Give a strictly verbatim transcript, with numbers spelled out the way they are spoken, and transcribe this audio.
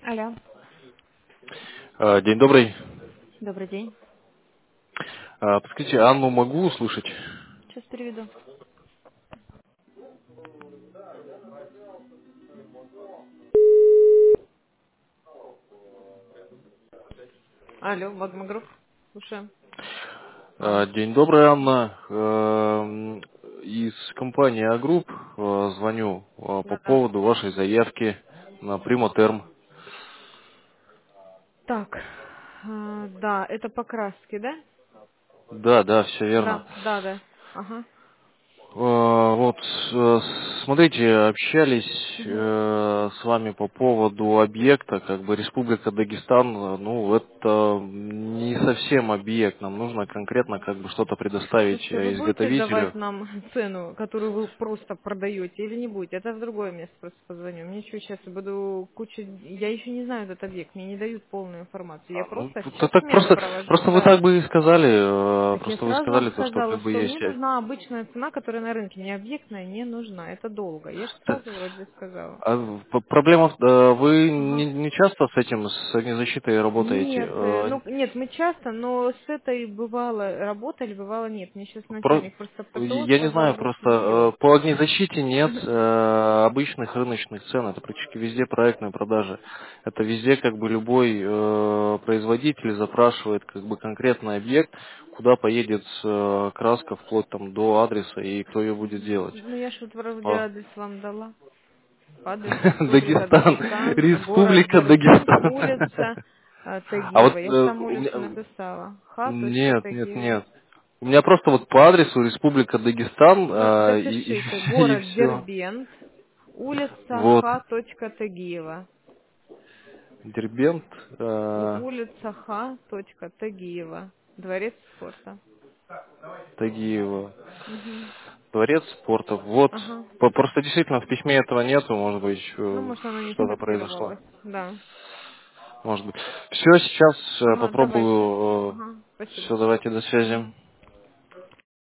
Алло, А, День добрый. добрый день. А, Подскажите, Анну могу услышать? Сейчас переведу. Алло, Магмагруп. Слушаем. А, А, День добрый, Анна. Эм, Из компании А-Групп э, звоню э, по да-да. поводу вашей заявки на Примотерм. Так, а, да, это покраски, да? Да, да, все верно. Да, да, да. Ага. Э, Вот, э, смотрите, общались Мгм. э, с вами по поводу объекта, как бы Республика Дагестан, э, ну, это не совсем объект, нам нужно конкретно как бы что-то предоставить Слушайте, вы э, будете давать изготовителю. нам цену, которую вы просто продаете, или не будете? Это в другое место просто позвоню. Мне что, сейчас буду кучу... Я еще не знаю этот объект, мне не дают полную информацию. Я А, ну, просто то сейчас так смену просто, провожу, просто вы да. так бы и сказали, э, Так я просто вы сразу вам сказали то, что сказала, как бы что есть. мне э, нужна обычная цена, которая на рынке. Мне объектная не нужна. Это долго. Я же т- сразу вроде сказала. а п- проблема, в- э, вы Ага. не, не часто с этим, с огнезащитой работаете? Нет, э, Э, ну нет, мы часто, но с этой бывало работали, бывало нет. Мне сейчас Про- начальник просто ПТО Я не сказал, знаю, лучше просто не э, делать. по огнезащите нет э, обычных рыночных цен, это практически везде проектные продажи. Это везде как бы любой э, производитель запрашивает как бы конкретный объект, куда поедет э, краска вплоть там до адреса и кто ее будет делать. Ну я ж вот вроде А. адрес вам дала. Адрес Республика Дагестан, Дагестан, город Республика Дербент, Дагестан. улица э, А Тагиева. вот Я ж э, там у улицу меня... написала. Х. Нет, нет, Тагиева. нет. У меня просто вот по адресу Республика Дагестан Ну, э, и, и, запишите. и Город все. Дербент, улица Вот. Х. Тагиева. Дербент, У- э, улица Х. Тагиева. Дворец спорта. Тагиева. Мгм. Дворец спорта. Вот. Ага. По- Просто действительно в письме этого нету, может быть, Ну, э, может, оно не что-то произошло. смонтировалось. Да. Может быть. Все, сейчас э, Ага, давайте. попробую. Ага, спасибо. Все, давайте до связи. Мгм.